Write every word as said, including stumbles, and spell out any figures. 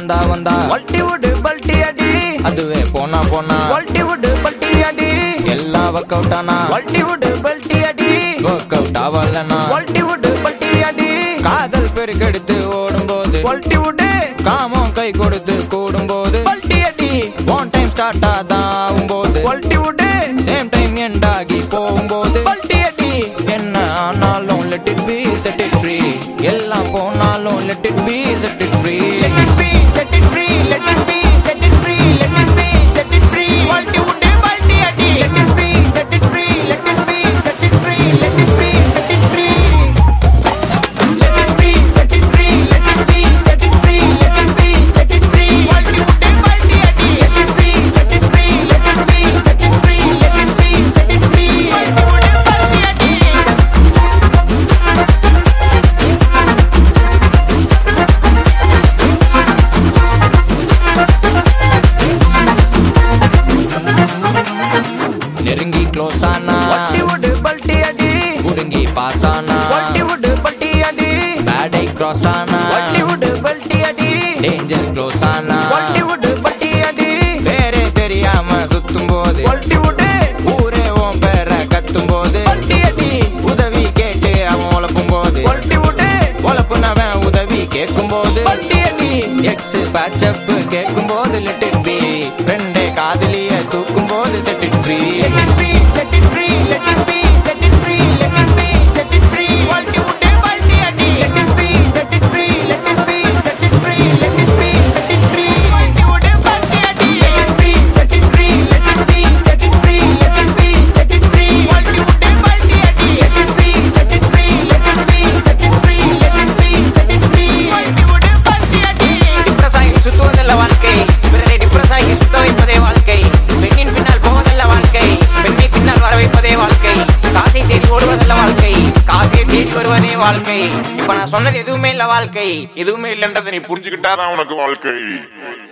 வந்தா வந்தா வல்ட்டி விடு பல்ட்டி அடி அதுவே போனா போனா வல்ட்டி விடு பல்ட்டி அடி எல்லாம் ஒர்க் அவுட் ஆனா வல்ட்டி விடு பல்ட்டி அடி ஒர்க் அவுட் ஆகலனா வல்ட்டி விடு பல்ட்டி அடி காதல் பெருக்கெடுத்து ஓடும்போது வல்ட்டி விடு காமம் கை கொடுத்து கூடும்போது பல்ட்டி அடி ஒன் டைம் ஸ்டார்ட் ஆதான் ஆகும்போது வல்ட்டி விடு சேம் டைம் எண்ட் ஆகி போகும்போது பல்ட்டி அடி என்ன ஆனாலும் let it be set it free எல்லாம் போனாலும் let it be set it free let it be set it free let it be set it free let it be set it free வல்ட்டி விடு பல்ட்டி அடி let it be set it free let it be set it free let it be set it free let it be set it free let it be set it free let it be set it free வல்ட்டி விடு பல்ட்டி அடி let it be set it free let it be set it free let it be set it free வல்ட்டி விடு பல்ட்டி அடி நெருங்கி close ஆனா வல்ட்டி விடு பல்ட்டி அடி புடுங்கி பாஸ் ஆனா வல்ட்டி விடு பல்ட்டி அடி பேடை கிராஸ் ஆனா வல்ட்டி விடு பல்ட்டி அடி டேஞ்சர் க்ளோஸ் ஆனா வல்ட்டி விடு பல்ட்டி அடி பேரே தெரியாம சுத்தும் போது வல்ட்டி விடு ஊரே உன் பேரை கத்தும் போது பல்ட்டி அடி உதவி கேட்டு அவன் உழப்பும் போது வல்ட்டி விடு உழப்புனவன் உதவி கேட்கும் போது பல்ட்டி அடி எக்ஸ் பேச்சப் கேட்கும் போது லெட் இட் பி ரெண்டே காதலிய தூக்கும் போது set it free let it be set it free let it be set it free let it be set it free வல்ட்டி விடு பல்ட்டி அடி let it be set it free let it be set it free let it be set it free வல்ட்டி விடு பல்ட்டி அடி let it be set it free let it be set it free let it be set it free வல்ட்டி விடு பல்ட்டி அடி let it be set it free let it be set it free let it be set it free வல்ட்டி விடு பல்ட்டி அடி depress ஆகி சுத்துவதல்ல வாழ்க்கை பிறரை டிப்ரஸ் ஆகி சுத்த வைப்பதே வாழ்க்கை பெண்ணின் பின்னால் போவதல்ல வாழ்க்கை பெண்ணை பின்னால் வர வைப்பதே வாழ்க்கை காசை தேடி ஓடுவதல்ல வாழ்க்கை காசை தேடி வருவதே வாழ்க்கை இப்ப நான் சொன்னது எதுவுமே இல்ல வாழ்க்கை எதுவுமே இல்லைன்றதை நீ புரிஞ்சுக்கிட்டாதான் உனக்கு வாழ்க்கை.